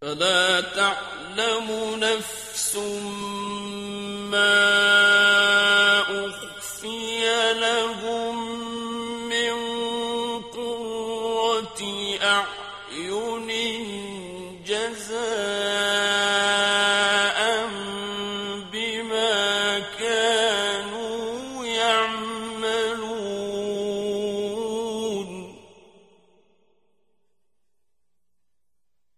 فلا تعلم نفس ما أخفي لهم من قرة أعين جزاء